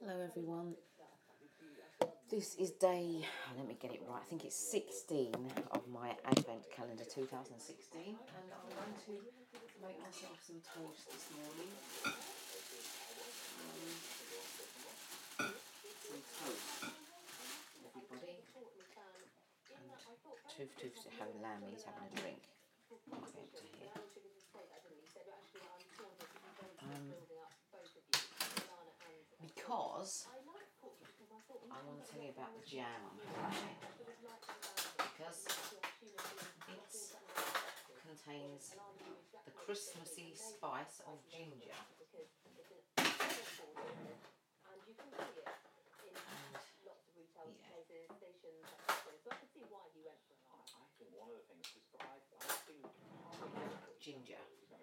Hello everyone. This is day, let me get it right, I think it's 16 of my Advent calendar 2016, and I'm going to make myself some toast this morning. Some toast, everybody. And Toof having lamb, he's having a drink. I'll get to here. Because I want to tell you about the jam because it contains the Christmassy spice of ginger. Ginger.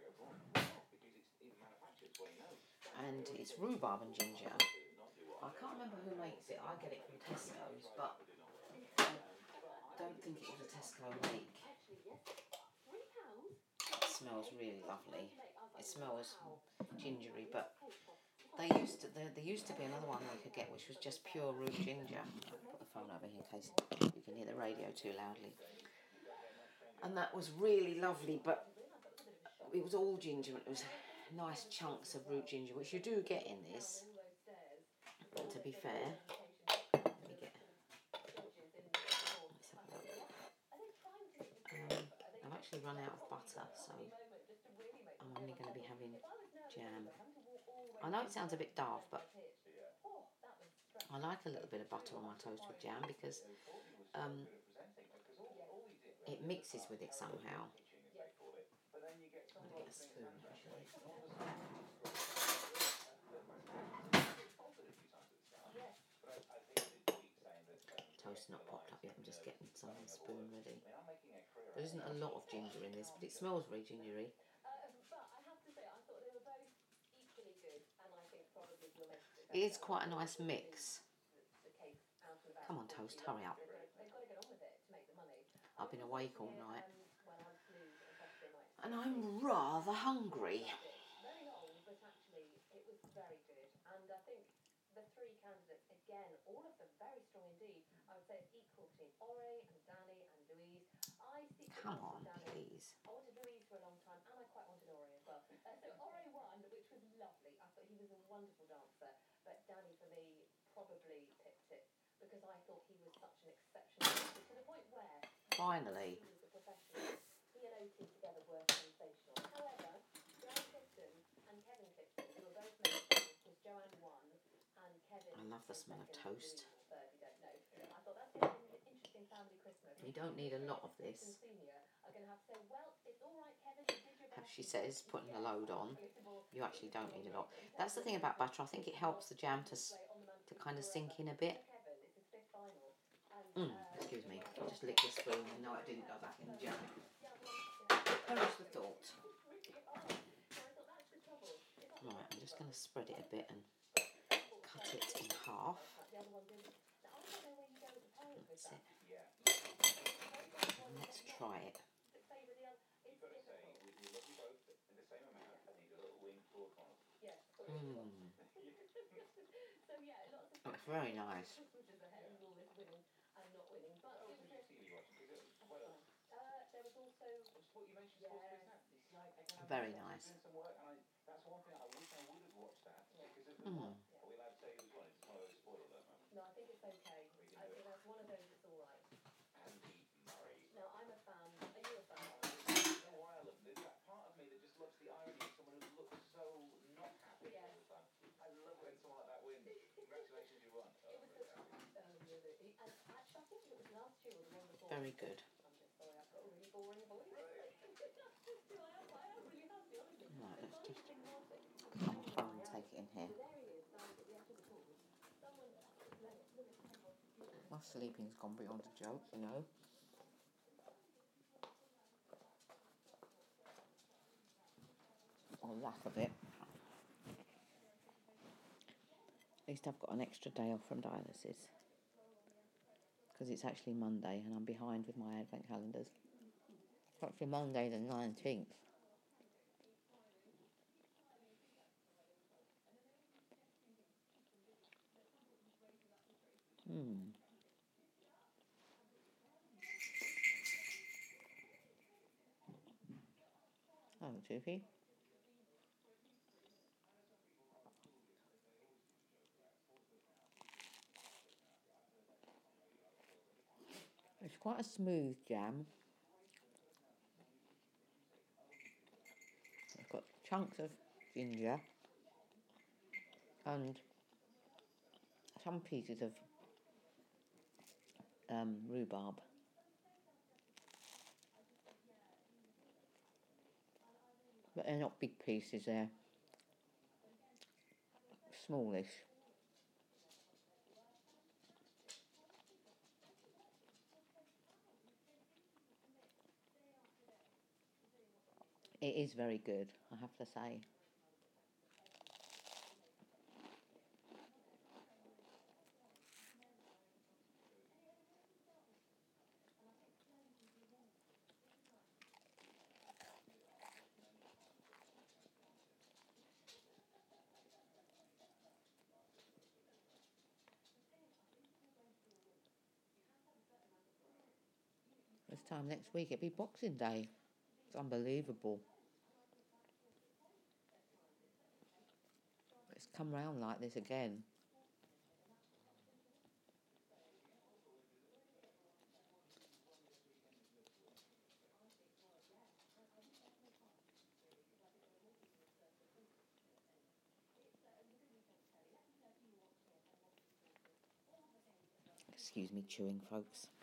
And it's rhubarb and ginger. I can't remember who makes it. I get it from Tesco's, but I don't think it was a Tesco make. It smells really lovely. It smells gingery, but there used to be another one we could get, which was just pure root ginger. I'll put the phone over here in case you can hear the radio too loudly. And that was really lovely, but it was all ginger. It was nice chunks of root ginger, which you do get in this. To be fair, let me get. Let's have a look. I've actually run out of butter, so I'm only going to be having jam. I know it sounds a bit daft, but I like a little bit of butter on my toast with jam because it mixes with it somehow. I'm going to get a spoon actually. Toast not popped up yet, I'm just getting some spoon ready. There isn't a lot of ginger in this, but it smells very gingery. It is quite a nice mix. Come on, Toast, hurry up. I've been awake all night. And I'm rather hungry. The three candidates, again, all of them very strong indeed. I would say it's equal between Ore and Danny and Louise. Come on, please. I wanted Louise for a long time, and I quite wanted Ore as well. So Ore won, which was lovely. I thought he was a wonderful dancer, but Danny, for me, probably picked it because I thought he was such an exceptional dancer to the point where finally he was a professional. He and OT together were sensational. However, Joanne Clifton and Kevin Clifton, who were both made because Joanne won. I love the smell of toast. You don't need a lot of this. As she says, putting a load on, you actually don't need a lot. That's the thing about butter. I think it helps the jam to kind of sink in a bit. Excuse me, I just licked the spoon and no, it didn't go back in the jam. Perish the thought. Right, I'm just going to spread it a bit and cut it in half. That's it. And let's try it. It's very nice. Very nice. No, I think it's okay. I think that's one of those that's all right. Andy Murray. Now, I'm a fan. Are you a fan? No, there's that part of me that just loves the irony of someone who looks so not happy all the time. I love when someone like that wins. Congratulations, you won. It was actually, I think it was last year or the one before. Very good. I'm just sorry, I've got a really boring voice. I am really happy, honestly. Right, let's just come on phone and take it in here. My sleeping's gone beyond a joke, you know. Or lack of it. At least I've got an extra day off from dialysis. Because it's actually Monday and I'm behind with my Advent calendars. It's actually Monday the 19th. Hmm. Oh, Toofy. It's quite a smooth jam. It's got chunks of ginger and some pieces of rhubarb. But they're not big pieces, they're smallish. It is very good, I have to say. This time next week it'll be Boxing Day. It's unbelievable. It's come round like this again. Excuse me chewing, folks.